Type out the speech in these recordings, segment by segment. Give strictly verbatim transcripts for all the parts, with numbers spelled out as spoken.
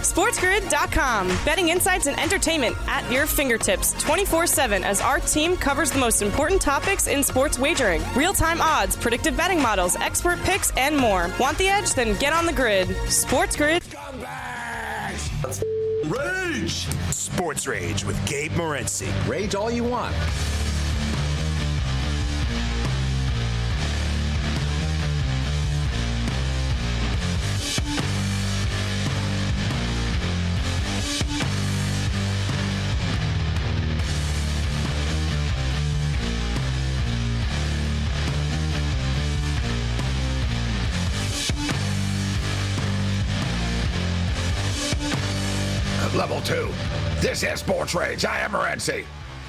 sports grid dot com. Betting insights and entertainment at your fingertips twenty-four seven as our team covers the most important topics in sports wagering. Real-time odds, predictive betting models, expert picks, and more. Want the edge? Then get on the grid. SportsGrid. Scumbags! Rage! Sports Rage with Gabe Morency. Rage all you want. Level two. This is Sports Rage. I am Morency.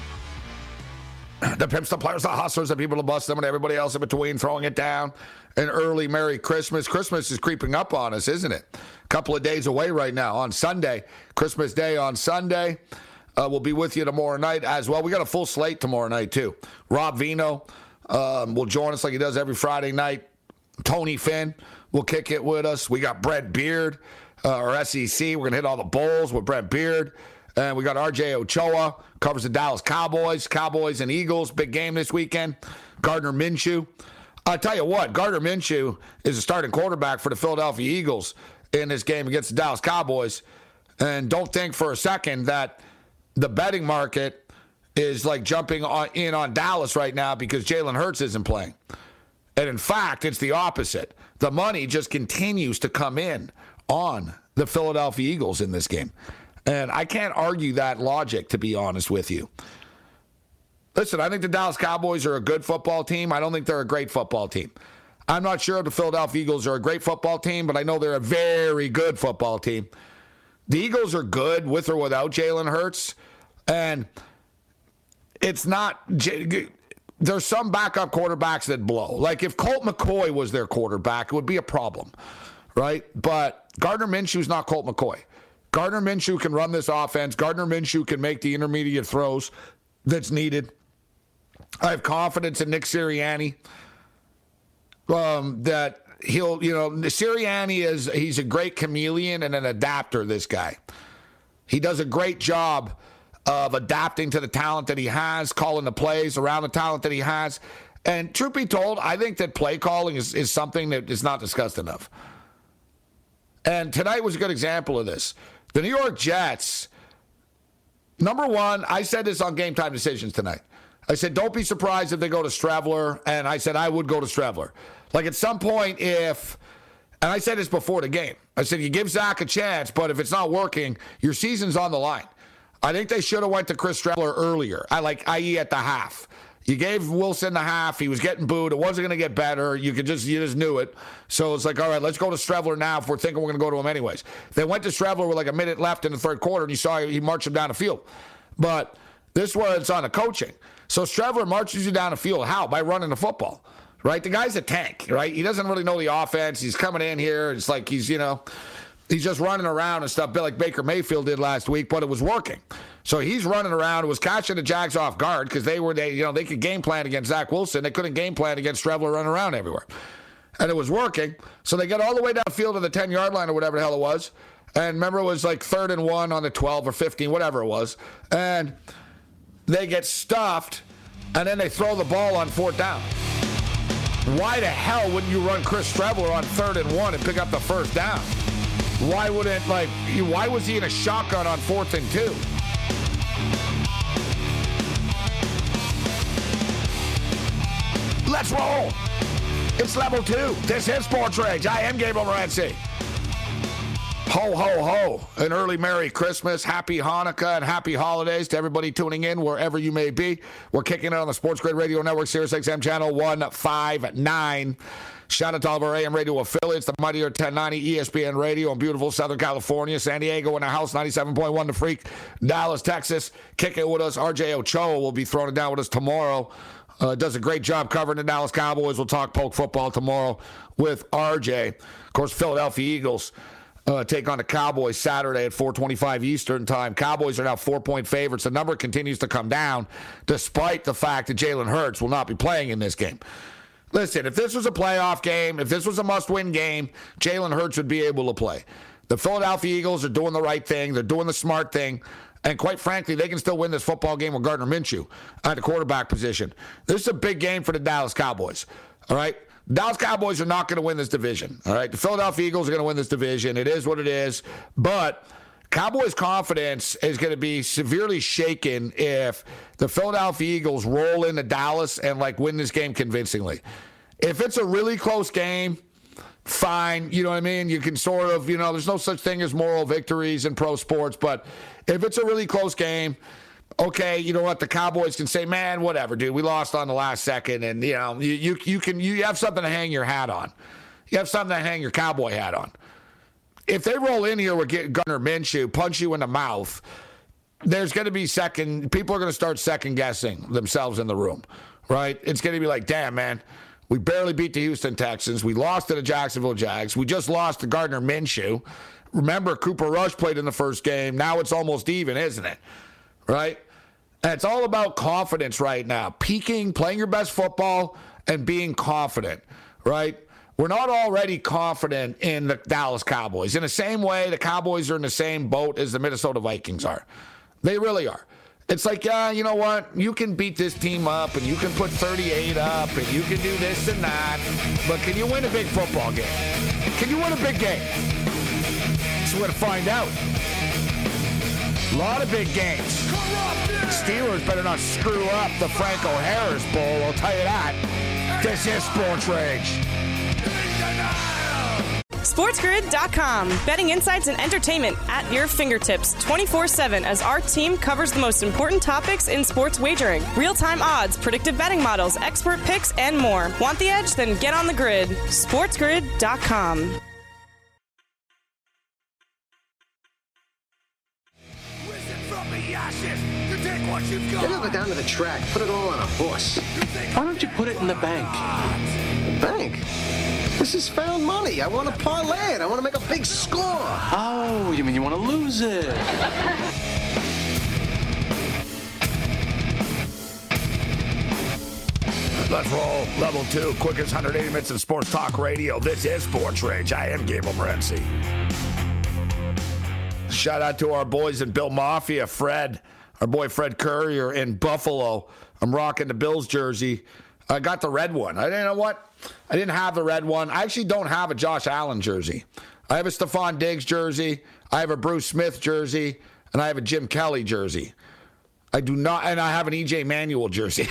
The pimps, the players, the hustlers, the people who bust them, and everybody else in between throwing it down. An early Merry Christmas. Christmas is creeping up on us, isn't it? A couple of days away right now on Sunday. Christmas Day on Sunday. Uh, we'll be with you tomorrow night as well. We got a full slate tomorrow night, too. Rob Vino um, will join us like he does every Friday night. Tony Finn will kick it with us. We got Brett Beard. Uh, our S E C, we're going to hit all the bowls with Brent Beard. And we got R J Ochoa, covers the Dallas Cowboys. Cowboys and Eagles, big game this weekend. Gardner Minshew. I tell you what, Gardner Minshew is a starting quarterback for the Philadelphia Eagles in this game against the Dallas Cowboys. And don't think for a second that the betting market is like jumping on, in on Dallas right now because Jalen Hurts isn't playing. And in fact, it's the opposite. The money just continues to come in on the Philadelphia Eagles in this game. And I can't argue that logic, to be honest with you. Listen, I think the Dallas Cowboys are a good football team. I don't think they're a great football team. I'm not sure if the Philadelphia Eagles are a great football team, but I know they're a very good football team. The Eagles are good with or without Jalen Hurts. And it's not... There's some backup quarterbacks that blow. Like if Colt McCoy was their quarterback, it would be a problem, right? But Gardner Minshew's not Colt McCoy. Gardner Minshew can run this offense. Gardner Minshew can make the intermediate throws that's needed. I have confidence in Nick Sirianni um, that he'll, you know, Sirianni is, he's a great chameleon and an adapter, this guy. He does a great job of adapting to the talent that he has, calling the plays around the talent that he has. And truth be told, I think that play calling is, is something that is not discussed enough. And tonight was a good example of this. The New York Jets, number one, I said this on Game Time Decisions tonight. I said, don't be surprised if they go to Streveler. And I said, I would go to Streveler. Like at some point, if, and I said this before the game, I said, you give Zach a chance, but if it's not working, your season's on the line. I think they should have went to Chris Streveler earlier. I like, that is at the half. You gave Wilson the half. He was getting booed. It wasn't going to get better. You could just, you just knew it. So it's like, all right, let's go to Streveler now if we're thinking we're going to go to him anyways. They went to Streveler with like a minute left in the third quarter, and you saw he marched him down the field. But this was on the coaching. So Streveler marches you down the field. How? By running the football, right? The guy's a tank, right? He doesn't really know the offense. He's coming in here. It's like he's, you know, he's just running around and stuff, like Baker Mayfield did last week, but it was working. So he's running around. It was catching the Jags off guard because they were, they, you know, they could game plan against Zach Wilson. They couldn't game plan against Streveler running around everywhere. And it was working. So they get all the way downfield to the ten-yard line or whatever the hell it was. And remember, it was like third and one on the twelve or fifteen, whatever it was. And they get stuffed, and then they throw the ball on fourth down. Why the hell wouldn't you run Chris Streveler on third and one and pick up the first down? Why wouldn't, like, why was he in a shotgun on fourth and two? Let's roll. It's level two. This is Sports Rage. I am Gabriel Morency. Ho, ho, ho. An early Merry Christmas, Happy Hanukkah, and Happy Holidays to everybody tuning in wherever you may be. We're kicking it on the Sports Grid Radio Network, Sirius X M Channel one fifty-nine. Shout out to all of our A M radio affiliates, the Mightier ten ninety, E S P N Radio in beautiful Southern California, San Diego in the house, ninety-seven point one The Freak, Dallas, Texas. Kick it with us. R J Ochoa will be throwing it down with us tomorrow. Uh, does a great job covering the Dallas Cowboys. We'll talk poke football tomorrow with R J. Of course, Philadelphia Eagles uh, take on the Cowboys Saturday at four twenty-five Eastern time. Cowboys are now four-point favorites. The number continues to come down despite the fact that Jalen Hurts will not be playing in this game. Listen, if this was a playoff game, if this was a must-win game, Jalen Hurts would be able to play. The Philadelphia Eagles are doing the right thing. They're doing the smart thing. And quite frankly, they can still win this football game with Gardner Minshew at the quarterback position. This is a big game for the Dallas Cowboys. All right? Dallas Cowboys are not going to win this division. All right? The Philadelphia Eagles are going to win this division. It is what it is. But Cowboys' confidence is going to be severely shaken if the Philadelphia Eagles roll into Dallas and, like, win this game convincingly. If it's a really close game, fine. You know what I mean? You can sort of, you know, there's no such thing as moral victories in pro sports. But if it's a really close game, okay, you know what? The Cowboys can say, man, whatever, dude. We lost on the last second. And, you know, you, you, you can you have something to hang your hat on. You have something to hang your cowboy hat on. If they roll in here with Gardner Minshew, punch you in the mouth, there's going to be second, people are going to start second guessing themselves in the room, right? It's going to be like, damn, man, we barely beat the Houston Texans. We lost to the Jacksonville Jags. We just lost to Gardner Minshew. Remember, Cooper Rush played in the first game. Now it's almost even, isn't it? Right? And it's all about confidence right now. Peaking, playing your best football, and being confident, right? We're not already confident in the Dallas Cowboys. In the same way, the Cowboys are in the same boat as the Minnesota Vikings are. They really are. It's like, yeah, you know what? You can beat this team up, and you can put thirty-eight up, and you can do this and that. But can you win a big football game? Can you win a big game? That's what we're going to find out. A lot of big games. Steelers better not screw up the Franco Harris Bowl, I'll tell you that. This is Sports Rage. SportsGrid dot com. Betting insights and entertainment at your fingertips twenty-four seven as our team covers the most important topics in sports wagering. Real-time odds, predictive betting models, expert picks, and more. Want the edge? Then get on the grid. SportsGrid dot com. Get over down to the track. Put it all on a horse. Why don't you put it in the bank? The bank? This is found money. I want to parlay it. I want to make a big score. Oh, you mean you want to lose it? Let's roll. Level two. Quickest one hundred eighty minutes of sports talk radio. This is Sports Rage. I am Gabriel Morency. Shout out to our boys in Bill Mafia, Fred. Our boy Fred Courier in Buffalo. I'm rocking the Bills jersey. I got the red one. I didn't know what. I didn't have the red one. I actually don't have a Josh Allen jersey. I have a Stephon Diggs jersey. I have a Bruce Smith jersey. And I have a Jim Kelly jersey. I do not, and I have an E J Manuel jersey.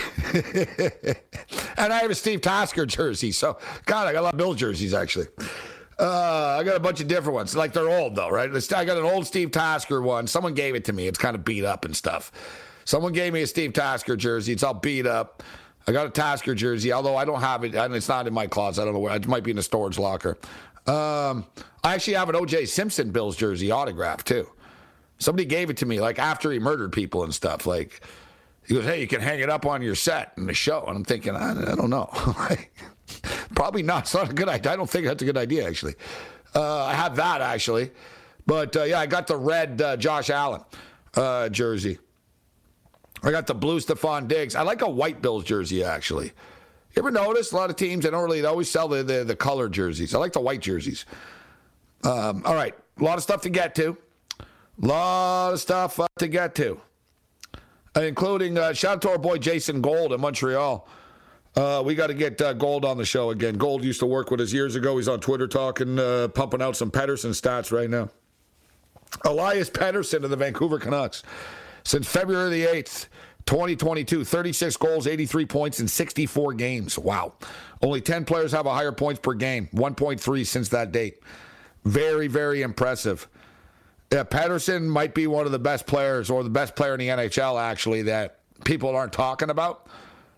And I have a Steve Tasker jersey. So, God, I got a lot of Bills jerseys, actually. Uh, I got a bunch of different ones. Like, they're old, though, right? I got an old Steve Tasker one. Someone gave it to me. It's kind of beat up and stuff. Someone gave me a Steve Tasker jersey. It's all beat up. I got a Tasker jersey, although I don't have it. And it's not in my closet. I don't know where. It might be in a storage locker. Um, I actually have an O J Simpson Bills jersey autographed, too. Somebody gave it to me, like, after he murdered people and stuff. Like, he goes, hey, you can hang it up on your set in the show. And I'm thinking, I, I don't know. Probably not. It's not a good idea. I don't think that's a good idea, actually. Uh, I have that, actually. But, uh, yeah, I got the red uh, Josh Allen uh, jersey. I got the blue Stephon Diggs. I like a white Bills jersey, actually. You ever notice a lot of teams, they don't really, they always sell the, the, the colored jerseys. I like the white jerseys. Um, all right. A lot of stuff to get to. A lot of stuff uh, to get to. Uh, including, uh, shout out to our boy Jason Gold in Montreal. Uh, we got to get uh, Gold on the show again. Gold used to work with us years ago. He's on Twitter talking, uh, pumping out some Pettersson stats right now. Elias Pettersson of the Vancouver Canucks. Since February the eighth, twenty twenty-two, thirty-six goals, eighty-three points in sixty-four games. Wow. Only ten players have a higher points per game. one point three since that date. Very, very impressive. Yeah, Pettersson might be one of the best players, or the best player in the N H L, actually, that people aren't talking about.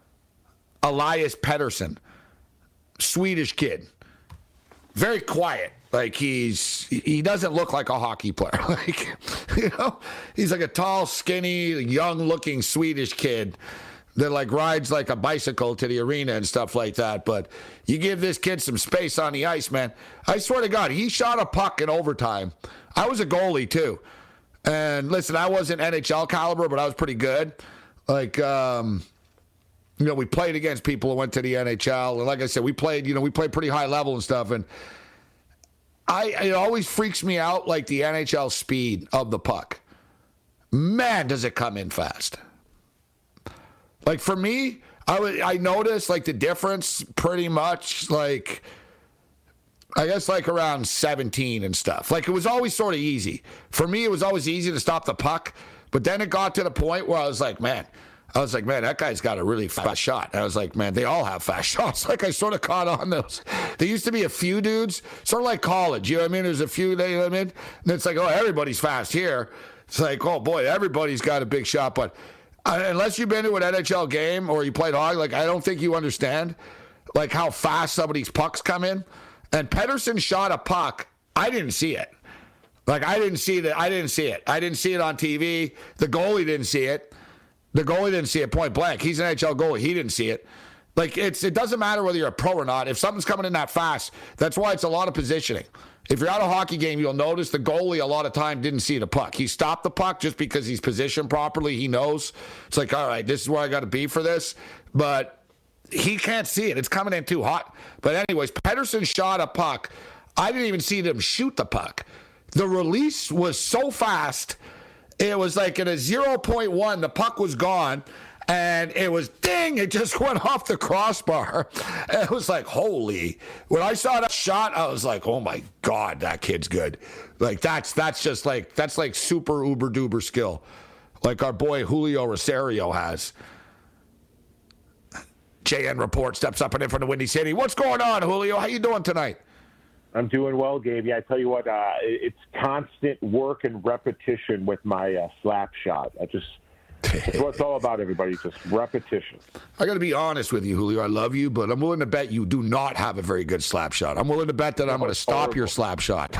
Elias Pettersson. Swedish kid. Very quiet. Like, he's, he doesn't look like a hockey player. Like, you know, he's like a tall, skinny, young-looking Swedish kid that, like, rides like a bicycle to the arena and stuff like that. But you give this kid some space on the ice, man. I swear to God, he shot a puck in overtime. I was a goalie, too. And, listen, I wasn't N H L caliber, but I was pretty good. Like, um... you know, we played against people who went to the N H L. And like I said, we played, you know, we played pretty high level and stuff. And I it always freaks me out, like the N H L speed of the puck. Man, does it come in fast. Like for me, I would I noticed like the difference pretty much like I guess like around seventeen and stuff. Like it was always sort of easy. For me, it was always easy to stop the puck. But then it got to the point where I was like, man, I was like, man, that guy's got a really fast shot. And I was like, man, they all have fast shots. Like I sort of caught on those. There used to be a few dudes, sort of like college. You know what I mean? There's a few, you know what I mean? And it's like, oh, everybody's fast here. It's like, oh, boy, everybody's got a big shot. But uh, unless you've been to an N H L game or you played hockey, like I don't think you understand like how fast some of these pucks come in. And Pettersson shot a puck. I didn't see it. Like, I didn't see that. I didn't see it. I didn't see it on T V. The goalie didn't see it. The goalie didn't see it point blank. He's an N H L goalie. He didn't see it. Like, it's it doesn't matter whether you're a pro or not. If something's coming in that fast, that's why it's a lot of positioning. If you're at a hockey game, you'll notice the goalie a lot of time didn't see the puck. He stopped the puck just because he's positioned properly. He knows. It's like, all right, this is where I got to be for this. But he can't see it. It's coming in too hot. But anyways, Pettersson shot a puck. I didn't even see them shoot the puck. The release was so fast. It was like at a zero point one, the puck was gone. And it was, ding, it just went off the crossbar. And it was like, holy. When I saw that shot, I was like, oh, my God, that kid's good. Like, that's that's just like, that's like super uber-duber skill. Like our boy Julio Rosario has. J N Report steps up and in from the Windy City. What's going on, Julio? How you doing tonight? I'm doing well, Gabe. Yeah, I tell you what, uh, it's constant work and repetition with my uh, slap shot. I just, it's what it's all about, everybody, just repetition. I got to be honest with you, Julio. I love you, but I'm willing to bet you do not have a very good slap shot. I'm willing to bet that I'm going to stop horrible. your slap shot.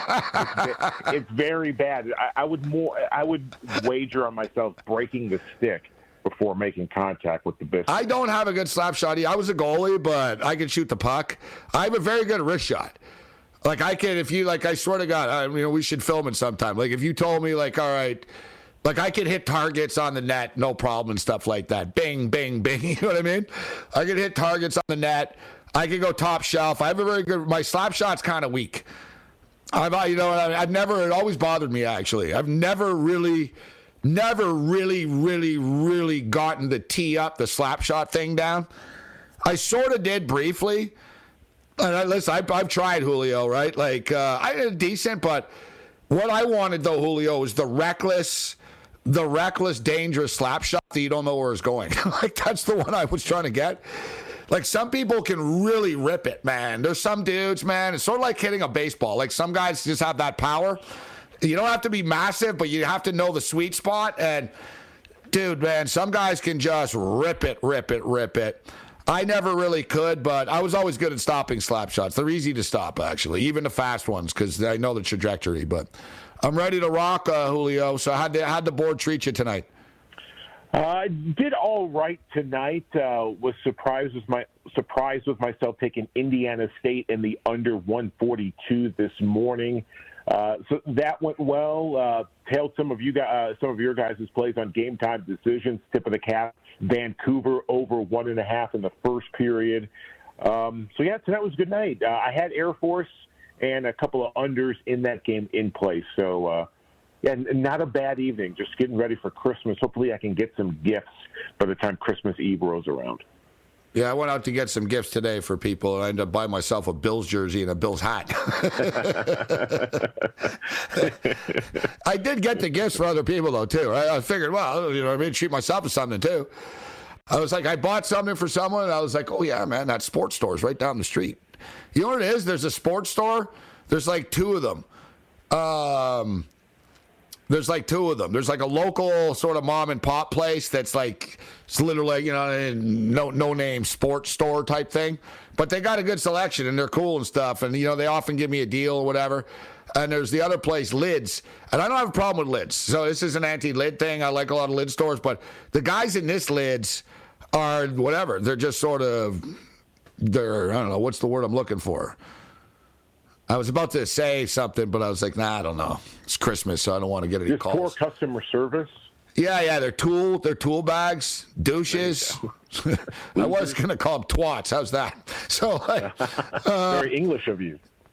it's, it's very bad. I, I would more. I would wager on myself breaking the stick before making contact with the biscuit. I don't have a good slap shot. I was a goalie, but I can shoot the puck. I have a very good wrist shot. Like, I can, if you, like, I swear to God, I, you know, we should film it sometime. Like, if you told me, like, all right, like, I can hit targets on the net, no problem, and stuff like that. Bing, bing, bing. You know what I mean? I can hit targets on the net. I can go top shelf. I have a very good, my slap shot's kind of weak. I've, you know, I've never, it always bothered me, actually. I've never really... Never really, really, really gotten the tee up, the slap shot thing down. I sort of did briefly. And I, listen, I, I've tried, Julio, right? Like, uh, I did decent, but what I wanted, though, Julio, was the reckless, the reckless, dangerous slap shot that you don't know where it's going. Like, that's the one I was trying to get. Like, some people can really rip it, man. There's some dudes, man, it's sort of like hitting a baseball. Like, some guys just have that power. You don't have to be massive, but you have to know the sweet spot. And, dude, man, some guys can just rip it, rip it, rip it. I never really could, but I was always good at stopping slap shots. They're easy to stop, actually, even the fast ones, because I know the trajectory. But I'm ready to rock, uh, Julio. So how'd the, how'd the board treat you tonight? I uh, did all right tonight. Uh, was surprised with my surprised with myself taking Indiana State in the under one forty-two this morning. Uh, so that went well. Uh, tailed some of you guys, uh, some of your guys' plays on Game Time Decisions. Tip of the cap. Vancouver over one and a half in the first period. Um, so yeah, tonight was a good night. Uh, I had Air Force and a couple of unders in that game in place. So uh, yeah, not a bad evening. Just getting ready for Christmas. Hopefully, I can get some gifts by the time Christmas Eve rolls around. Yeah, I went out to get some gifts today for people, and I ended up buying myself a Bills jersey and a Bills hat. I did get the gifts for other people, though, too. Right? I figured, well, you know what I mean, treat myself to something, too. I was like, I bought something for someone, and I was like, oh, yeah, man, that sports store is right down the street. You know what it is? There's a sports store. There's like two of them. Um... There's like two of them. There's like a local sort of mom and pop place that's like, it's literally, you know, no no name sports store type thing. But they got a good selection and they're cool and stuff. And, you know, they often give me a deal or whatever. And there's the other place, Lids. And I don't have a problem with Lids. So this is an anti-lid thing. I like a lot of lid stores. But the guys in this Lids are whatever. They're just sort of, they're, I don't know, what's the word I'm looking for? I was about to say something, but I was like, nah, I don't know. It's Christmas, so I don't want to get any Just calls. Poor customer service. Yeah, yeah, they're tool, they're tool bags, douches. I was going to call them twats. How's that? So, like, uh, very English of you.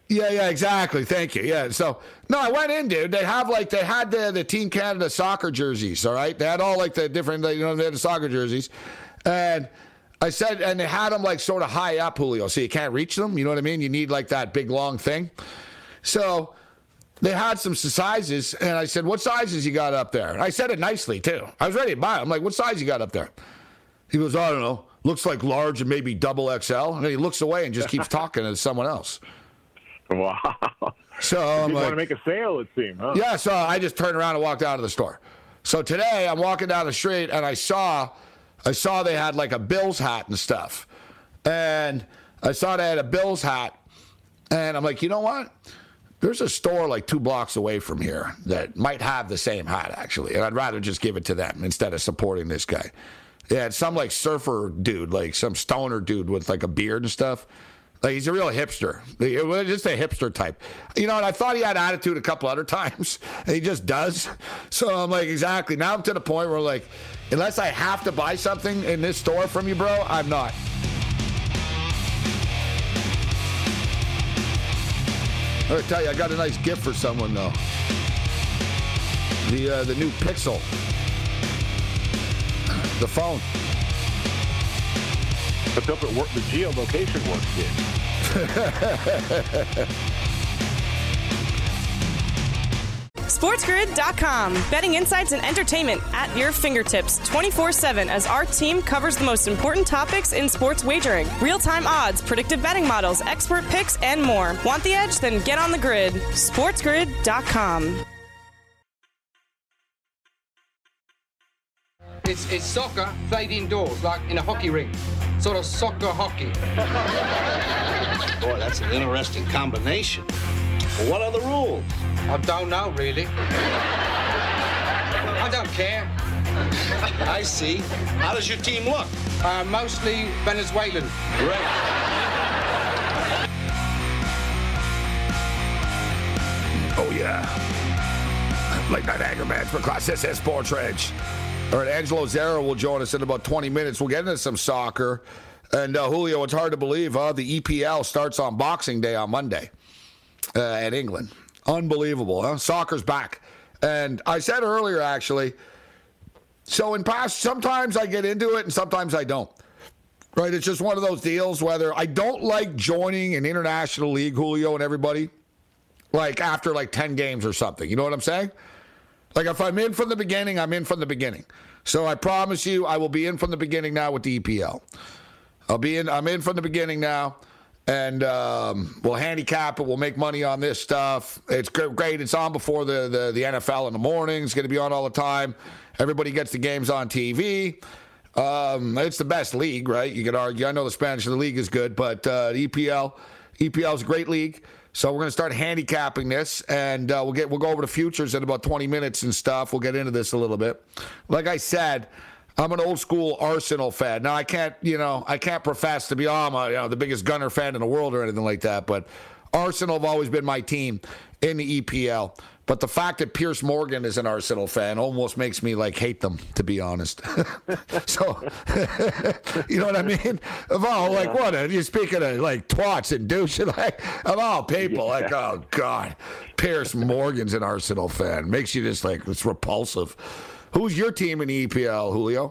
Yeah, yeah, exactly. Thank you. Yeah. So, no, I went in, dude. They have like, they had the, the Team Canada soccer jerseys, all right? They had all like the different, you know, they had the soccer jerseys. And I said, and they had them like sort of high up, Julio, so you can't reach them. You know what I mean? You need like that big, long thing. So they had some sizes, and I said, what sizes you got up there? And I said it nicely, too. I was ready to buy it. I'm like, what size you got up there? He goes, I don't know. Looks like large and maybe double X L. And then he looks away and just keeps talking to someone else. Wow. So you I'm like, want to make a sale, it seems, huh? Yeah, so I just turned around and walked out of the store. So today I'm walking down the street and I saw I saw they had like a Bills hat and stuff. And I saw they had a Bills hat. And I'm like, you know what? There's a store like two blocks away from here that might have the same hat, actually. And I'd rather just give it to them instead of supporting this guy. Yeah, it's some like surfer dude, like some stoner dude with like a beard and stuff. Like, he's a real hipster. Just a hipster type. You know, and I thought he had attitude a couple other times. And he just does. So I'm like, exactly. Now I'm to the point where, like, unless I have to buy something in this store from you, bro, I'm not. I gotta tell you, I got a nice gift for someone, though. The, uh, the new Pixel. The phone. Let's hope it worked. The geolocation work did. SportsGrid dot com. Betting insights and entertainment at your fingertips twenty-four seven as our team covers the most important topics in sports wagering. Real-time odds, predictive betting models, expert picks, and more. Want the edge? Then get on the grid. SportsGrid dot com. It's, it's soccer played indoors, like in a hockey rink. Sort of soccer hockey. Boy, that's an interesting combination. Well, what are the rules? I don't know, really. I don't care. I see. How does your team look? Uh, mostly Venezuelan. Great. Oh, yeah. Late night anger match for Class S S Sports Rage. All right, Angelo Zara will join us in about twenty minutes. We'll get into some soccer. And, uh, Julio, it's hard to believe, huh? The E P L starts on Boxing Day on Monday uh, at England. Unbelievable, huh? Soccer's back. And I said earlier, actually, so in past, sometimes I get into it and sometimes I don't. Right? It's just one of those deals whether I don't like joining an international league, Julio and everybody, like after like ten games or something. You know what I'm saying? Like, if I'm in from the beginning, I'm in from the beginning. So I promise you, I will be in from the beginning now with the E P L. I'll be in. I'm in from the beginning now, and um, we'll handicap it. We'll make money on this stuff. It's great. It's on before the, the, the N F L in the morning. It's going to be on all the time. Everybody gets the games on T V. Um, it's the best league, right? You could argue. I know the Spanish League is good, but uh, the E P L, E P L is a great league. So we're going to start handicapping this, and uh, we'll get we'll go over the futures in about twenty minutes and stuff. We'll get into this a little bit. Like I said, I'm an old school Arsenal fan. Now I can't, you know, I can't profess to be, oh, I'm a, you know, the biggest Gunner fan in the world or anything like that. But Arsenal have always been my team in the E P L. But the fact that Piers Morgan is an Arsenal fan almost makes me, like, hate them, to be honest. So, you know what I mean? Of all, like, what? You're speaking of, like, twats and douches. Like, of all people, like, oh, God. Piers Morgan's an Arsenal fan. Makes you just, like, it's repulsive. Who's your team in the E P L, Julio?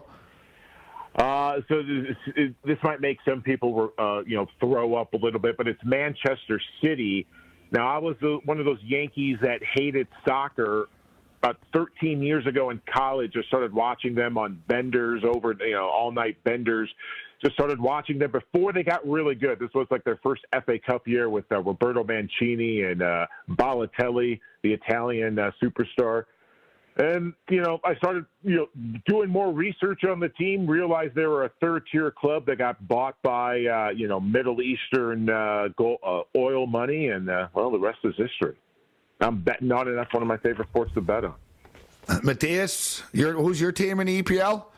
Uh, so this, this might make some people, uh, you know, throw up a little bit, but it's Manchester City. Now, I was the, one of those Yankees that hated soccer about thirteen years ago in college. I started watching them on benders over, you know, all-night benders. Just started watching them before they got really good. This was like their first F A Cup year with uh, Roberto Mancini and uh, Balotelli, the Italian uh, superstar. And, you know, I started, you know, doing more research on the team, realized they were a third-tier club that got bought by, uh, you know, Middle Eastern uh, gold, uh, oil money, and, uh, well, the rest is history. I'm betting on it. That's one of my favorite sports to bet on. Uh, Matthias, your, who's your team in the E P L?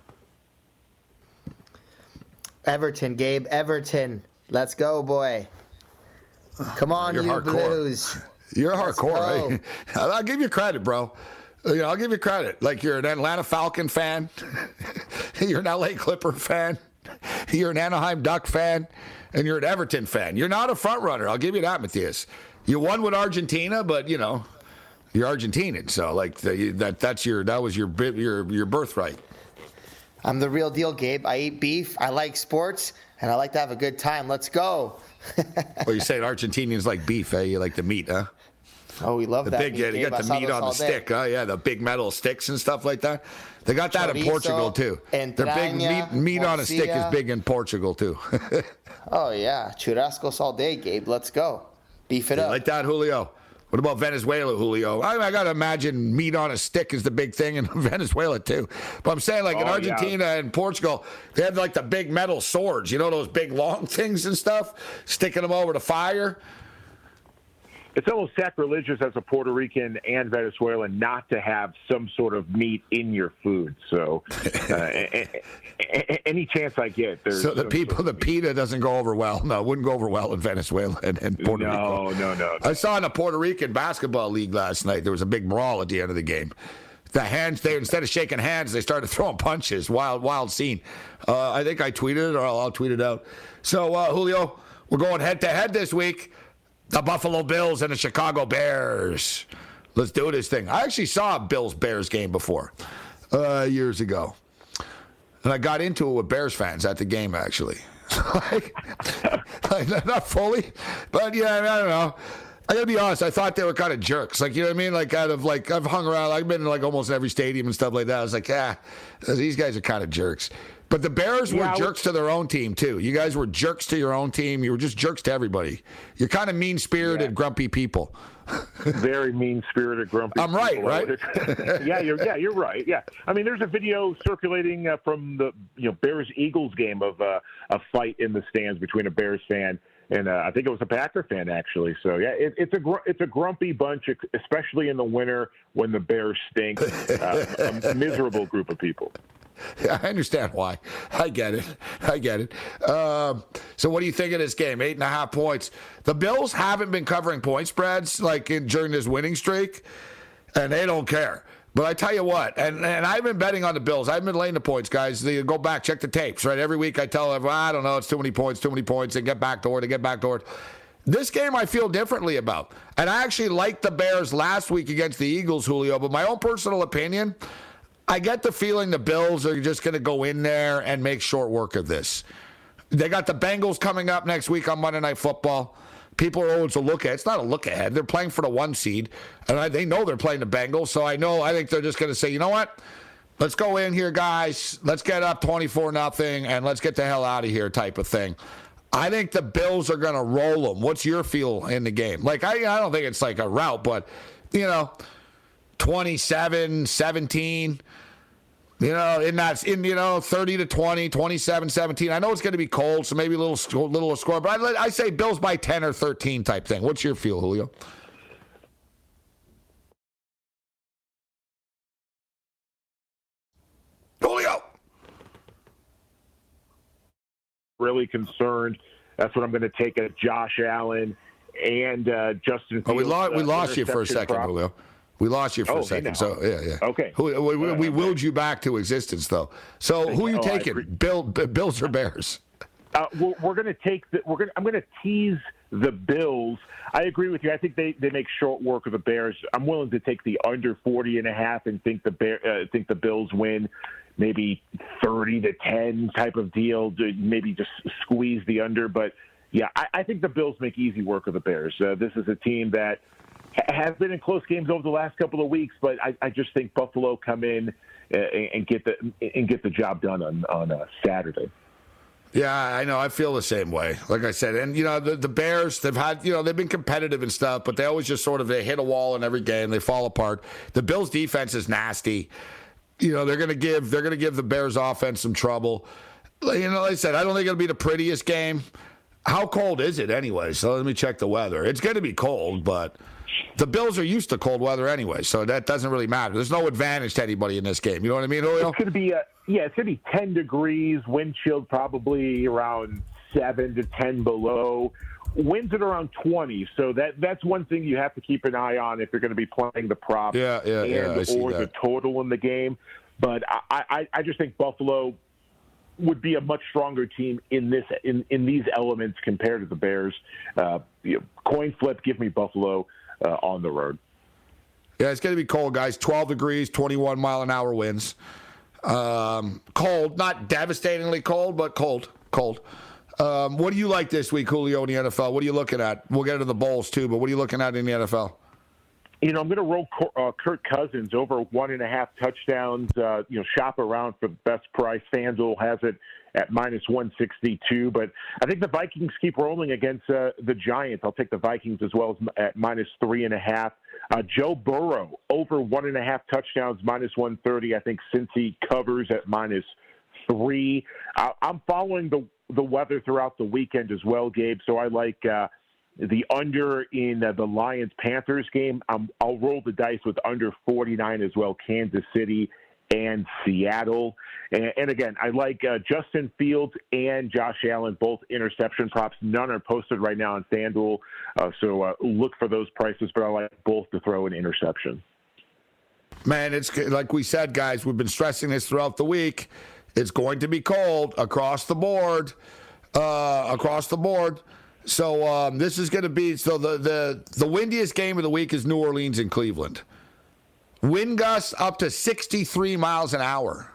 Everton, Gabe. Everton. Let's go, boy. Come on, You're you hardcore. Blues. You're Let's hardcore, right? I'll give you credit, bro. You know, I'll give you credit. Like, you're an Atlanta Falcon fan. You're an L A Clipper fan. You're an Anaheim Duck fan. and you're an Everton fan. You're not a front runner. I'll give you that, Matthias. You won with Argentina, but you know you're Argentinian, so like the, that that's your that was your your your birthright. I'm the real deal, Gabe. I eat beef. I like sports, and I like to have a good time. Let's go. Well, you say Argentinians like beef, eh? You like the meat, huh? Oh, we love the that. Big, meat, yeah, you Gabe. got the meat on the stick, huh? Yeah, the big metal sticks and stuff like that. They got that Chorizo, in Portugal too. Their big meat, meat on a stick is big in Portugal too. Oh yeah, churrascos all day, Gabe. Let's go. Beef it yeah, up. Like that, Julio. What about Venezuela, Julio? I, I got to imagine meat on a stick is the big thing in Venezuela, too. But I'm saying, like, in oh, Argentina yeah. and Portugal, they have, like, the big metal swords. You know, those big, long things and stuff? Sticking them over the fire. It's almost sacrilegious as a Puerto Rican and Venezuelan not to have some sort of meat in your food. So uh, a, a, any chance I get. There's so the people, the pita doesn't go over well. No, it wouldn't go over well in Venezuela and, and Puerto no, Rico. No, no, no. I saw in the Puerto Rican basketball league last night, there was a big brawl at the end of the game. The hands, they instead of shaking hands, they started throwing punches. Wild, wild scene. Uh, I think I tweeted it, or I'll, I'll tweet it out. So, uh, Julio, we're going head-to-head this week. The Buffalo Bills and the Chicago Bears. Let's do this thing. I actually saw a Bills-Bears game before, uh, years ago. And I got into it with Bears fans at the game, actually. like, like, not fully, but yeah, I don't know. I gotta be honest, I thought they were kind of jerks. Like, you know what I mean? Like, out of, like, I've hung around, I've been in, like, almost every stadium and stuff like that. I was like, ah, these guys are kind of jerks. But the Bears were yeah, jerks to their own team, too. You guys were jerks to your own team. You were just jerks to everybody. You're kind of mean-spirited, yeah. grumpy people. Very mean-spirited, grumpy I'm right, people. right? yeah, you're yeah, you're right. Yeah. I mean, there's a video circulating uh, from the you know Bears-Eagles game of uh, a fight in the stands between a Bears fan and uh, I think it was a Packer fan, actually. So, yeah, it, it's a gr- it's a grumpy bunch, especially in the winter when the Bears stink. Uh, a miserable group of people. Yeah, I understand why. I get it. I get it. Uh, so what do you think of this game? Eight and a half points. The Bills haven't been covering point spreads like in, during this winning streak, and they don't care. But I tell you what, and, and I've been betting on the Bills. I've been laying the points, guys. They go back, check the tapes, right? Every week I tell everyone, I don't know, it's too many points, too many points. They get back to it, they get back to it. This game I feel differently about. And I actually liked the Bears last week against the Eagles, Julio. But my own personal opinion, I get the feeling the Bills are just going to go in there and make short work of this. They got the Bengals coming up next week on Monday Night Football. People are always a look at. It's not a look ahead. They're playing for the one seed, and I, they know they're playing the Bengals. So I know. I think they're just going to say, you know what? Let's go in here, guys. Let's get up twenty-four nothing, and let's get the hell out of here, type of thing. I think the Bills are going to roll them. What's your feel in the game? Like I, I don't think it's like a rout, but you know, twenty-seven seventeen. You know, in that, in you know, thirty to twenty, twenty-seven seventeen. I know it's going to be cold, so maybe a little, little score. But I, I say Bills by ten or thirteen type thing. What's your feel, Julio? Julio. Really concerned. That's what I'm going to take at Josh Allen and uh, Justin Fields. Oh, we lost, we uh, lost you for a second, prop. Julio. We lost you for oh, a second. Hey so, yeah, yeah. Okay. Who, we we, we willed you back to existence, though. So, who are you oh, taking? Bill, Bills or Bears? Uh, we're, we're going to take the. We're going. I'm going to tease the Bills. I agree with you. I think they, they make short work of the Bears. I'm willing to take the under forty and a half and think the Bear, uh, think the Bills win, maybe thirty to ten type of deal. Maybe just squeeze the under. But yeah, I, I think the Bills make easy work of the Bears. Uh, this is a team that have been in close games over the last couple of weeks, but I, I just think Buffalo come in uh, and get the and get the job done on on uh, Saturday. Yeah, I know. I feel the same way. Like I said, and you know, the, the Bears, they've had, you know, they've been competitive and stuff, but they always just sort of they hit a wall in every game. They fall apart. The Bills' defense is nasty. You know, they're gonna give they're gonna give the Bears' offense some trouble. You know, like I said, I don't think it'll be the prettiest game. How cold is it anyway? So let me check the weather. It's going to be cold, but the Bills are used to cold weather anyway, so that doesn't really matter. There's no advantage to anybody in this game. You know what I mean, Julio? It's going to be a, yeah, it's going to be ten degrees, wind chill probably around seven to ten below. Winds at around twenty, so that that's one thing you have to keep an eye on if you're going to be playing the prop yeah, yeah, and yeah, I see or that. the total in the game. But I, I, I just think Buffalo would be a much stronger team in this in, in these elements compared to the Bears. Uh, you know, coin flip, give me Buffalo uh, on the road. Yeah, it's going to be cold, guys. twelve degrees, twenty-one mile an hour winds. Um, cold, not devastatingly cold, but cold, cold. Um, what do you like this week, Julio, in the N F L? What are you looking at? We'll get to the bowls, too, but what are you looking at in the N F L? You know, I'm going to roll uh, Kirk Cousins over one and a half touchdowns. Uh, you know, shop around for the best price. FanDuel has it at minus one sixty-two. But I think the Vikings keep rolling against uh, the Giants. I'll take the Vikings as well as at minus three and a half. Uh, Joe Burrow over one and a half touchdowns, minus one thirty. I think Cincy covers at minus three. Uh, I'm following the the weather throughout the weekend as well, Gabe. So I like uh, the under in uh, the Lions-Panthers game. I'm, I'll roll the dice with under forty-nine as well, Kansas City and Seattle. And, and again, I like uh, Justin Fields and Josh Allen, both interception props. None are posted right now on FanDuel, uh, so uh, look for those prices, but I like both to throw an interception. Man, it's like we said, guys, we've been stressing this throughout the week. It's going to be cold across the board, uh, across the board. So um, this is going to be so the, the the windiest game of the week is New Orleans and Cleveland. Wind gusts up to sixty-three miles an hour.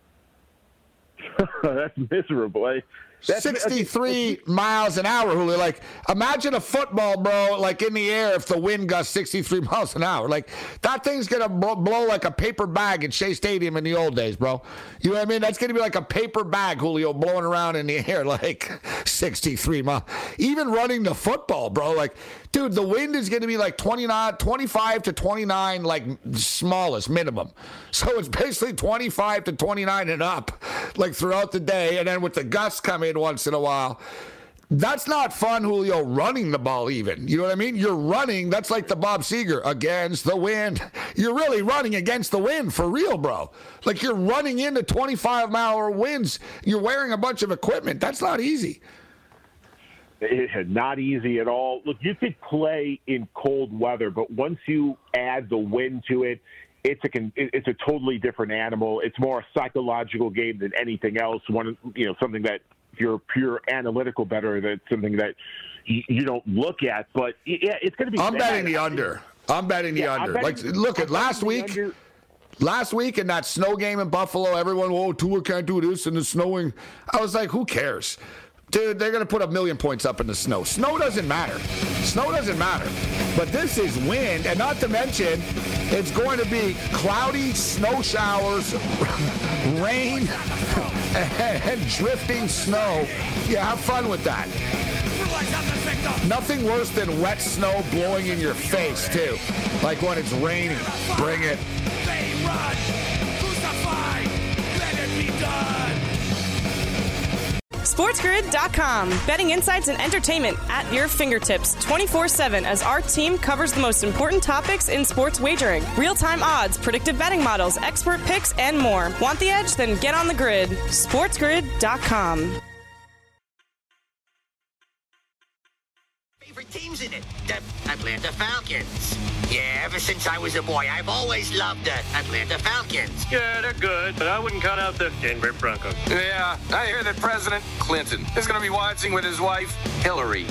That's miserable. Eh? That's, sixty-three that's, miles an hour, Julio. Like, imagine a football, bro, like in the air if the wind gusts sixty-three miles an hour. Like, that thing's going to blow like a paper bag at Shea Stadium in the old days, bro. You know what I mean? That's going to be like a paper bag, Julio, blowing around in the air like sixty-three miles. Even running the football, bro. Like, dude, the wind is going to be like twenty-nine, twenty-five to twenty-nine, like smallest minimum. So it's basically twenty-five to twenty-nine and up, like throughout the day. And then with the gusts coming in once in a while. That's not fun, Julio, running the ball even. You know what I mean? You're running. That's like the Bob Seger, against the wind. You're really running against the wind for real, bro. Like you're running into twenty-five mile an hour winds. You're wearing a bunch of equipment. That's not easy. It, not easy at all. Look, you could play in cold weather, but once you add the wind to it, it's a it's a totally different animal. It's more a psychological game than anything else. One, you know, something that if you're a pure analytical bettor, that's something that you, you don't look at. But yeah, it's going to be. I'm bad. betting the under. I'm betting the yeah, under. Betting, like, look I'm at last week. Under. Last week in that snow game in Buffalo, everyone, oh, Tua can't do this and it's snowing. I was like, who cares? Dude, they're going to put a million points up in the snow. Snow doesn't matter. Snow doesn't matter. But this is wind, and not to mention, it's going to be cloudy snow showers, rain, and drifting snow. Yeah, have fun with that. Nothing worse than wet snow blowing in your face, too. Like when it's raining. Bring it. They run. Crucify. Let it be done. SportsGrid dot com. Betting insights and entertainment at your fingertips twenty-four seven as our team covers the most important topics in sports wagering. Real-time odds, predictive betting models, expert picks, and more. Want the edge? Then get on the grid. SportsGrid dot com. Favorite teams in it? The Atlanta Falcons. Yeah, ever since I was a boy, I've always loved the Atlanta Falcons. Yeah, they're good, but I wouldn't count out the Denver Broncos. Yeah, I hear that President Clinton is going to be watching with his wife, Hillary.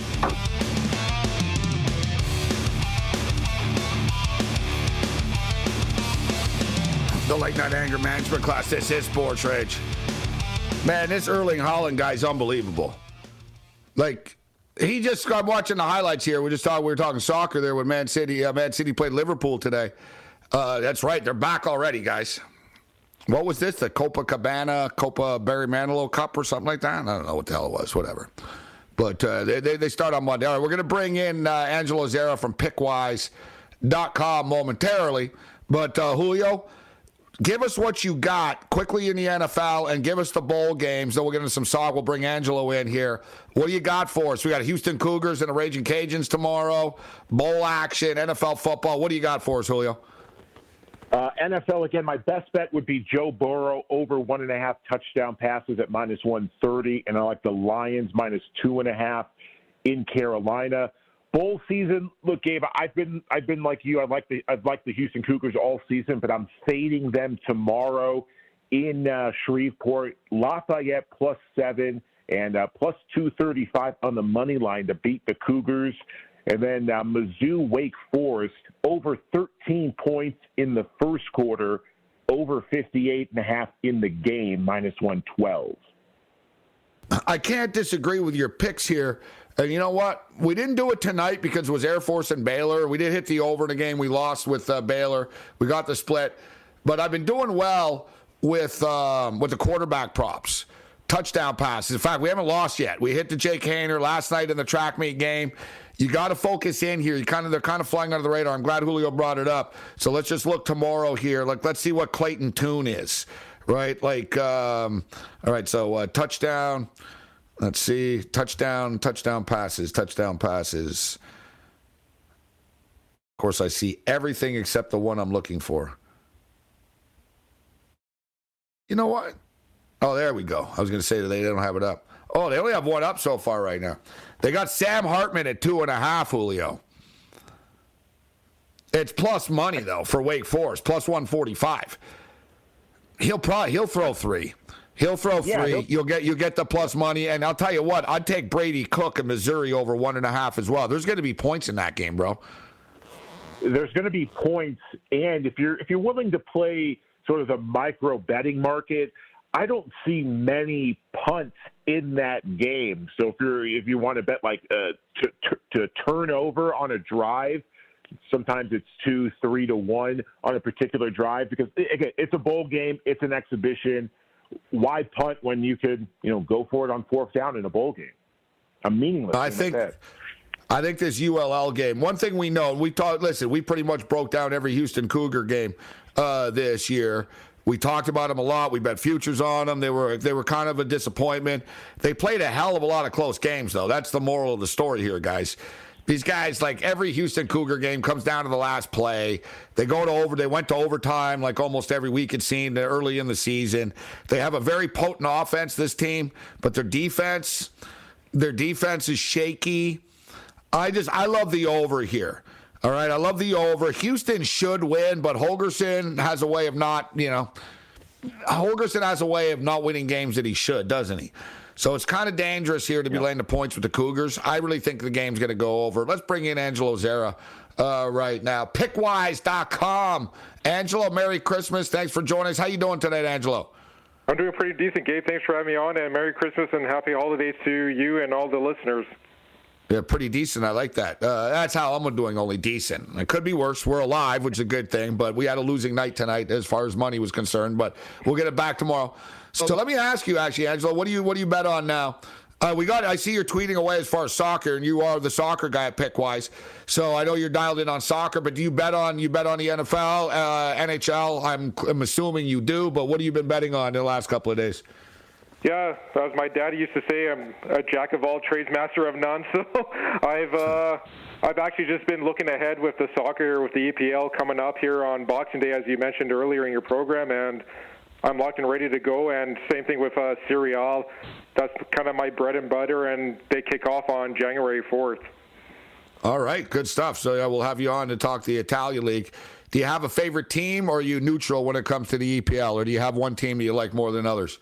The late night anger management class. This is Sports Rage. Man, this Erling Haaland guy's unbelievable. Like, he just, I'm watching the highlights here. We just talking, we were talking soccer there when Man City, uh, Man City played Liverpool today. Uh, that's right. They're back already, guys. What was this? The Copacabana, Copa Barry Manilow Cup or something like that? I don't know what the hell it was. Whatever. But uh, they, they, they start on Monday. All right, we're going to bring in uh, Angelo Zara from Pickwise dot com momentarily. But, uh, Julio, give us what you got quickly in the N F L and give us the bowl games. Then we'll get into some song. We'll bring Angelo in here. What do you got for us? We got Houston Cougars and the Raging Cajuns tomorrow. Bowl action, N F L football. What do you got for us, Julio? Uh, N F L, again, my best bet would be Joe Burrow over one and a half touchdown passes at minus one thirty. And I like the Lions minus two and a half in Carolina. Bowl season, look, Gabe, I've been I've been like you. I like the I've liked the Houston Cougars all season, but I'm fading them tomorrow in uh, Shreveport. Lafayette plus seven and uh, plus two thirty-five on the money line to beat the Cougars. And then uh, Mizzou Wake Forest over thirteen points in the first quarter, over fifty-eight and a half in the game, minus one twelve. I can't disagree with your picks here. And you know what? We didn't do it tonight because it was Air Force and Baylor. We did hit the over in a game. We lost with uh, Baylor. We got the split. But I've been doing well with um, with the quarterback props, touchdown passes. In fact, we haven't lost yet. We hit the Jake Haener last night in the track meet game. You got to focus in here. You kind of they're kind of flying under the radar. I'm glad Julio brought it up. So let's just look tomorrow here. Like let's see what Clayton Tune is, right? Like, um, all right. So uh, touchdown. Let's see. Touchdown. Touchdown passes. Touchdown passes. Of course, I see everything except the one I'm looking for. You know what? Oh, there we go. I was going to say that they don't have it up. Oh, they only have one up so far right now. They got Sam Hartman at two and a half, Julio. It's plus money, though, for Wake Forest, plus one forty-five. He'll probably he'll throw three. He'll throw three. Yeah, you'll get you get the plus money, and I'll tell you what, I'd take Brady Cook in Missouri over one and a half as well. There's going to be points in that game, bro. There's going to be points, and if you're if you're willing to play sort of the micro betting market, I don't see many punts in that game. So if you're if you want to bet like uh, to, to to turn over on a drive, sometimes it's two, three to one on a particular drive because again, it's a bowl game, it's an exhibition. Why punt when you could you know go for it on fourth down in a bowl game? A meaningless. I think. I think this U L L game. One thing we know, we talked. Listen, we pretty much broke down every Houston Cougar game uh, this year. We talked about them a lot. We bet futures on them. They were they were kind of a disappointment. They played a hell of a lot of close games, though. That's the moral of the story here, guys. These guys, like every Houston Cougar game, comes down to the last play. They go to over. They went to overtime like almost every week. It seemed early in the season. They have a very potent offense, this team, but their defense, their defense is shaky. I just I love the over here. All right, I love the over. Houston should win, but Holgorsen has a way of not, you know, Holgorsen has a way of not winning games that he should, doesn't he? So it's kind of dangerous here to be yeah. laying the points with the Cougars. I really think the game's going to go over. Let's bring in Angelo Zara uh, right now. Pickwise dot com. Angelo, Merry Christmas. Thanks for joining us. How you doing tonight, Angelo? I'm doing pretty decent, Gabe. Thanks for having me on, and Merry Christmas and Happy Holidays to you and all the listeners. Yeah, pretty decent. I like that. Uh, that's how I'm doing, only decent. It could be worse. We're alive, which is a good thing, but we had a losing night tonight as far as money was concerned, but we'll get it back tomorrow. So let me ask you, actually, Angelo, what do you what do you bet on now? Uh, we got. I see you're tweeting away as far as soccer, and you are the soccer guy at Pickwise. So I know you're dialed in on soccer, but do you bet on you bet on the N F L, uh, N H L? I'm, I'm assuming you do, but what have you been betting on in the last couple of days? Yeah, as my daddy used to say, I'm a jack of all trades, master of none. So I've uh, I've actually just been looking ahead with the soccer, with the E P L coming up here on Boxing Day, as you mentioned earlier in your program, and I'm locked and ready to go. And same thing with uh, Serie A. That's kind of my bread and butter, and they kick off on January fourth. All right, good stuff. So yeah, we'll have you on to talk the Italian League. Do you have a favorite team, or are you neutral when it comes to the E P L, or do you have one team that you like more than others?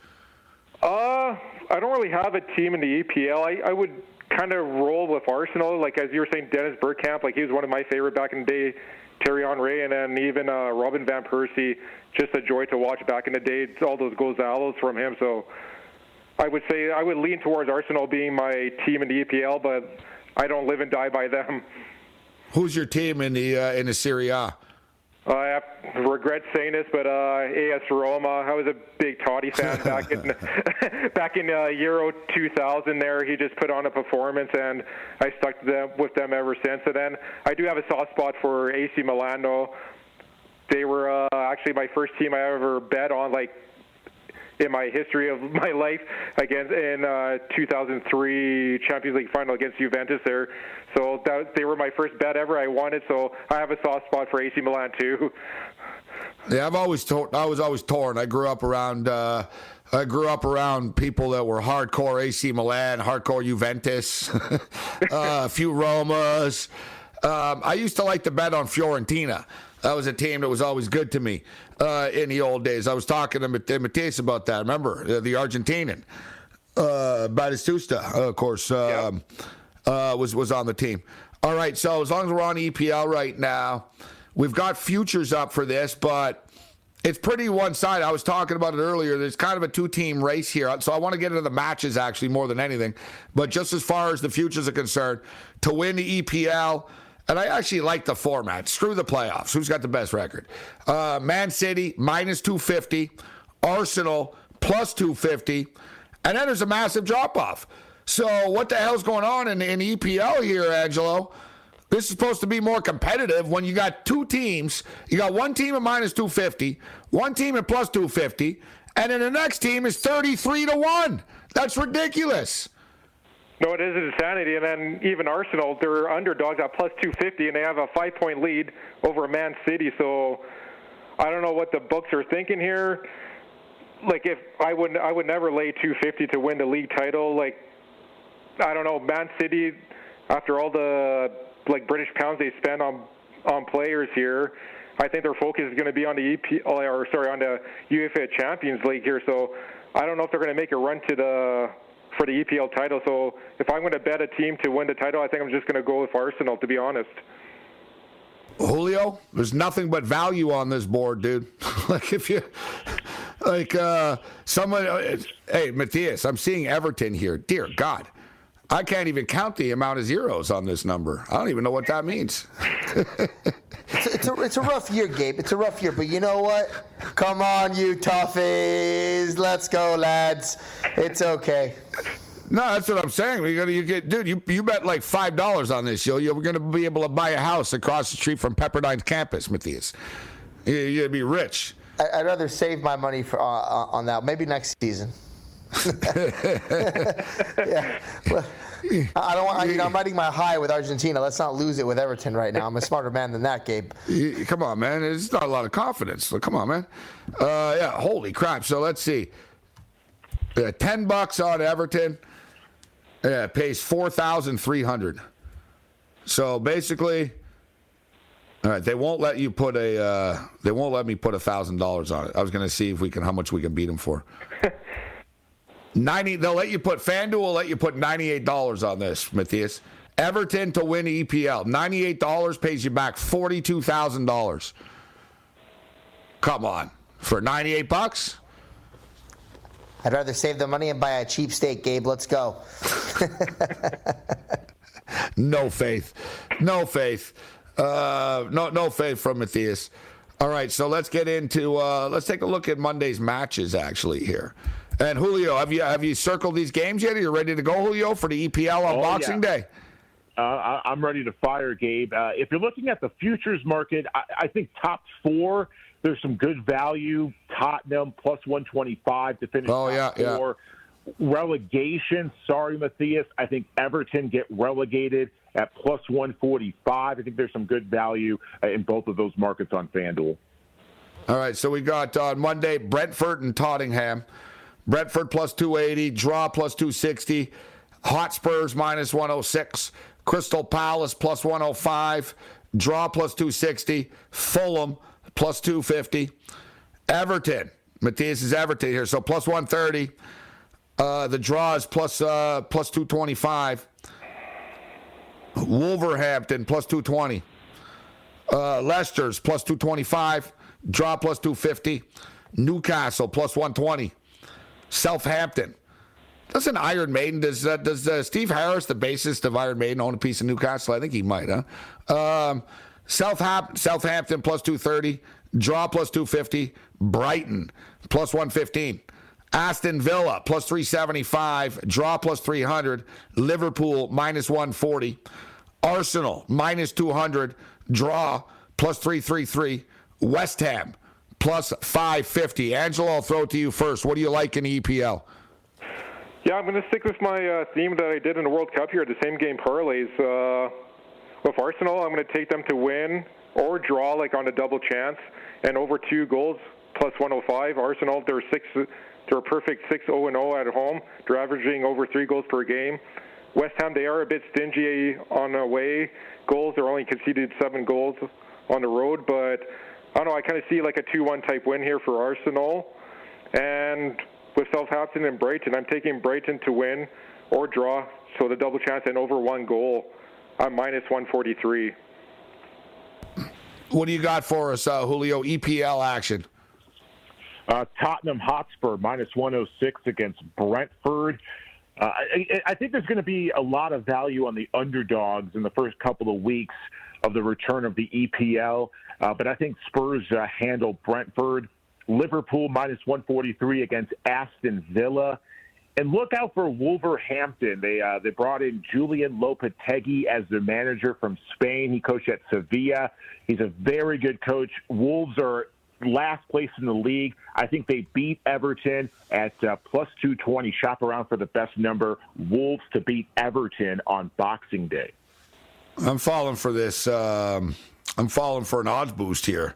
Uh, I don't really have a team in the E P L. I, I would kind of roll with Arsenal. Like, as you were saying, Dennis Bergkamp, like, he was one of my favorite back in the day. Thierry Henry, and then even uh, Robin Van Persie, just a joy to watch back in the day. All those Gonzalez from him. So I would say I would lean towards Arsenal being my team in the E P L, but I don't live and die by them. Who's your team in the uh, in the Serie A? Uh, I have, regret saying this, but uh, A S Roma. I was a big Totti fan back in back in uh, Euro two thousand. There, he just put on a performance, and I stuck to them, with them ever since. And then I do have a soft spot for A C Milan, though. They were uh, actually my first team I ever bet on, like, in my history of my life, against in uh, two thousand three Champions League final against Juventus there. So that, they were my first bet ever. I won it, so I have a soft spot for A C Milan too. Yeah, I've always tor- I was always torn. I grew up around uh, I grew up around people that were hardcore A C Milan, hardcore Juventus, uh, a few Romas. Um, I used to like to bet on Fiorentina. That was a team that was always good to me. uh, in the old days. I was talking to Matías about that. Remember, uh, the Argentinian, uh, Batistuta, of course, um, yeah. uh, was, was on the team. All right, so as long as we're on E P L right now, we've got futures up for this, but it's pretty one-sided. I was talking about it earlier. There's kind of a two-team race here. So I want to get into the matches, actually, more than anything. But just as far as the futures are concerned, to win the E P L, and I actually like the format. Screw the playoffs. Who's got the best record? Uh, Man City, minus two fifty. Arsenal, plus two fifty. And then there's a massive drop-off. So what the hell's going on in, in E P L here, Angelo? This is supposed to be more competitive when you got two teams. You got one team at minus two fifty, one team at plus two fifty, and then the next team is thirty-three to one. That's ridiculous. No, it is insanity. And then even Arsenal, they're underdogs at plus two fifty, and they have a five-point lead over Man City. So I don't know what the books are thinking here. Like, if I would, I would never lay two fifty to win the league title. Like, I don't know, Man City, after all the like British pounds they spend on on players here, I think their focus is going to be on the E P or sorry on the UEFA Champions League here. So I don't know if they're going to make a run to the for the E P L title. So if I'm going to bet a team to win the title, I think I'm just going to go with Arsenal, to be honest. Julio, there's nothing but value on this board, dude. Like if you, like uh, someone, uh, hey Matías, I'm seeing Everton here. Dear God, I can't even count the amount of zeros on this number. I don't even know what that means. it's, it's, a, it's a rough year, Gabe. It's a rough year, but you know what? Come on, you toughies. Let's go, lads. It's okay. No, that's what I'm saying. We got to, you get, dude. You you bet like five dollars on this. Yo, you're going to be able to buy a house across the street from Pepperdine's campus, Matías. You, you'd be rich. I, I'd rather save my money for uh, on that. Maybe next season. yeah. Well, I don't want. I, you know, I'm riding my high with Argentina. Let's not lose it with Everton right now. I'm a smarter man than that, Gabe. Come on, man. It's not a lot of confidence. So come on, man. Uh, yeah. Holy crap. So let's see. Uh, Ten bucks on Everton. Yeah, it pays four thousand three hundred. So basically, all right. They won't let you put a. Uh, they won't let me put a thousand dollars on it. I was going to see if we can how much we can beat them for. Ninety. They'll let you put FanDuel. Will let you put ninety-eight dollars on this, Matías. Everton to win E P L. Ninety-eight dollars pays you back forty-two thousand dollars. Come on, for ninety-eight bucks. I'd rather save the money and buy a cheap steak, Gabe. Let's go. No faith. No faith. Uh, no, no faith from Matías. All right, so let's get into. Uh, let's take a look at Monday's matches actually here. And Julio, have you have you circled these games yet? Are you ready to go, Julio, for the E P L on oh, Boxing yeah. Day? Uh, I'm ready to fire, Gabe. Uh, if you're looking at the futures market, I, I think top four. There's some good value. Tottenham plus one twenty-five to finish oh, top yeah, four. Yeah. Relegation, sorry, Matías. I think Everton get relegated at plus one forty-five. I think there's some good value in both of those markets on FanDuel. All right, so we got on Monday Brentford and Tottenham. Brentford plus two eighty, draw plus two sixty, Hotspurs minus one oh six, Crystal Palace plus one oh five, draw plus two sixty, Fulham plus two fifty. Everton. Matías is Everton here, so plus one thirty. Uh, the draw is plus, uh, plus two twenty-five. Wolverhampton plus two twenty. Uh, Leicester's plus two twenty-five. Draw plus two fifty. Newcastle plus one twenty. Southampton. Doesn't Iron Maiden, does uh, does uh, Steve Harris, the bassist of Iron Maiden, own a piece of Newcastle? I think he might, huh? Um, Southam- Southampton plus two thirty, draw plus two fifty, Brighton plus one fifteen, Aston Villa plus three seventy-five, draw plus three hundred, Liverpool minus one forty, Arsenal minus two hundred, draw plus three thirty-three, West Ham plus five fifty. Angelo, I'll throw it to you first. What do you like in the E P L? Yeah, I'm going to stick with my uh, theme that I did in the World Cup here, the same game parlays. Uh, with Arsenal, I'm going to take them to win or draw, like on a double chance, and over two goals, plus one oh five. Arsenal, they're six, they're a perfect six oh and oh at home. They're averaging over three goals per game. West Ham, they are a bit stingy on away goals. They're only conceded seven goals on the road, but I don't know, I kind of see like a two one type win here for Arsenal. And with Southampton and Brighton, I'm taking Brighton to win or draw, so the double chance and over one goal. I'm minus one forty-three. What do you got for us, uh, Julio? E P L action. Uh, Tottenham Hotspur minus one oh six against Brentford. Uh, I, I think there's going to be a lot of value on the underdogs in the first couple of weeks of the return of the E P L, uh, but I think Spurs uh, handle Brentford. Liverpool minus one forty-three against Aston Villa. And look out for Wolverhampton. They uh, they brought in Julian Lopetegui as their manager from Spain. He coached at Sevilla. He's a very good coach. Wolves are last place in the league. I think they beat Everton at uh, plus two twenty. Shop around for the best number. Wolves to beat Everton on Boxing Day. I'm falling for this. Um, I'm falling for an odds boost here.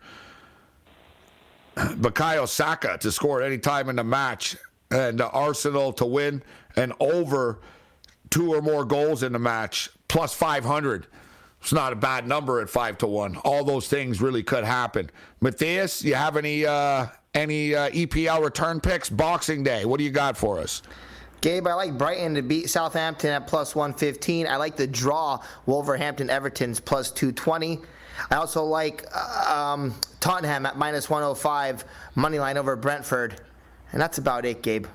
Bukayo Saka to score at any time in the match, and uh, Arsenal to win, and over two or more goals in the match, plus five hundred. It's not a bad number at five to one. All those things really could happen. Matthias, you have any uh, any uh, E P L return picks? Boxing Day, what do you got for us? Gabe, I like Brighton to beat Southampton at plus one fifteen. I like the draw Wolverhampton Everton's plus two twenty. I also like um, Tottenham at minus one oh five, money line over Brentford. And that's about it, Gabe.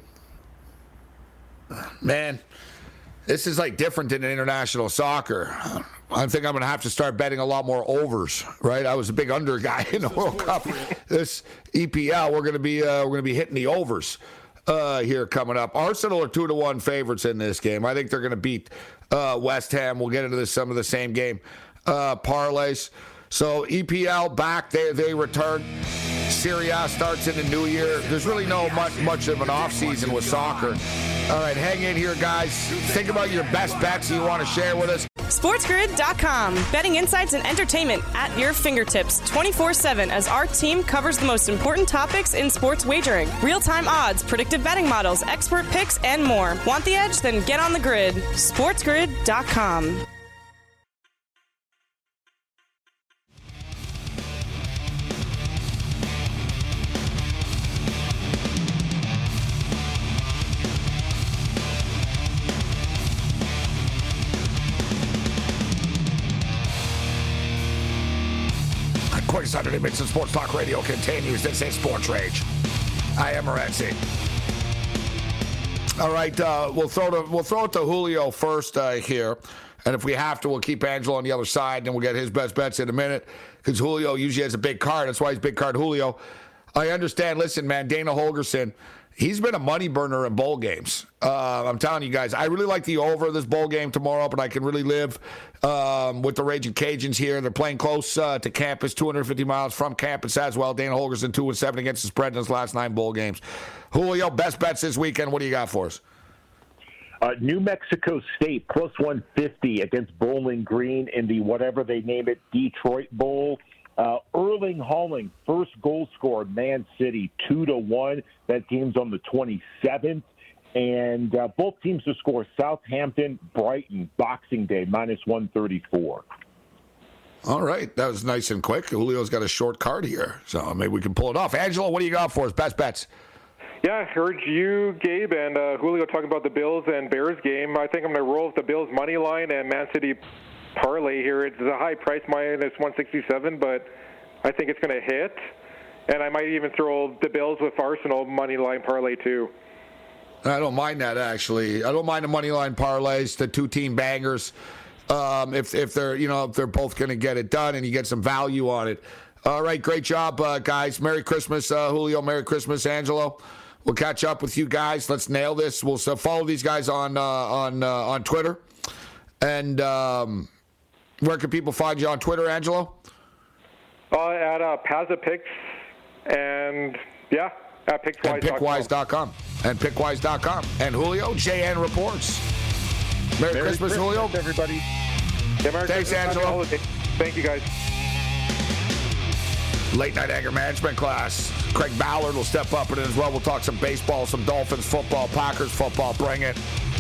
Man, this is like different than international soccer. I think I'm going to have to start betting a lot more overs, right? I was a big under guy in the World Cup. This E P L, we're going to be uh, we're going to be hitting the overs uh, here coming up. Arsenal are two to one favorites in this game. I think they're going to beat uh, West Ham. We'll get into this, some of the same game uh, parlays. So E P L back, they they return. Serie A starts in the new year. There's really no much, much of an offseason with soccer. All right, hang in here, guys. Think about your best bets you want to share with us. SportsGrid dot com. Betting insights and entertainment at your fingertips twenty-four seven as our team covers the most important topics in sports wagering. Real-time odds, predictive betting models, expert picks, and more. Want the edge? Then get on the grid. SportsGrid dot com. Quick Saturday Mix and Sports Talk Radio continues. This is Sports Rage. I am Morency. All right, uh, we'll throw to we'll throw it to Julio first uh, here, and if we have to, we'll keep Angelo on the other side, and then we'll get his best bets in a minute. Because Julio usually has a big card. That's why he's big card Julio. I understand. Listen, man, Dana Holgerson, he's been a money burner in bowl games. Uh, I'm telling you guys, I really like the over this bowl game tomorrow, but I can really live um, with the Raging Cajuns here. They're playing close uh, to campus, two hundred fifty miles from campus as well. Dana Holgerson, two and seven against the spread in his last nine bowl games. Julio, best bets this weekend. What do you got for us? Uh, New Mexico State, plus one fifty against Bowling Green in the whatever they name it, Detroit Bowl. Uh, Erling Haaland, first goal scorer, Man City, two to one. That game's on the twenty-seventh. And uh, both teams to score, Southampton, Brighton, Boxing Day, minus one thirty-four. All right. That was nice and quick. Julio's got a short card here, so maybe we can pull it off. Angelo, what do you got for us? Best bets. Yeah, I heard you, Gabe, and uh, Julio talking about the Bills and Bears game. I think I'm going to roll with the Bills money line and Man City parlay here. It's a high price, minus one sixty-seven, but I think it's going to hit. And I might even throw the Bills with Arsenal money line parlay too. I don't mind that, actually. I don't mind the money line parlays, the two team bangers. Um, if if they're you know if they're both going to get it done and you get some value on it. All right, great job, uh, guys. Merry Christmas, uh, Julio. Merry Christmas, Angelo. We'll catch up with you guys. Let's nail this. We'll uh, follow these guys on uh, on uh, on Twitter. And um, where can people find you on Twitter, Angelo? Uh, at uh, PazzaPicks and yeah, at Pickwise. And Pickwise dot com. And Pickwise dot com. And Julio, J N Reports. Merry, Merry Christmas, Christmas, Julio. Everybody. Yeah, Merry Thanks, Christmas, Angelo. Thank you, guys. Late night anger management class. Craig Ballard will step up in it as well. We'll talk some baseball, some Dolphins football, Packers football. Bring it.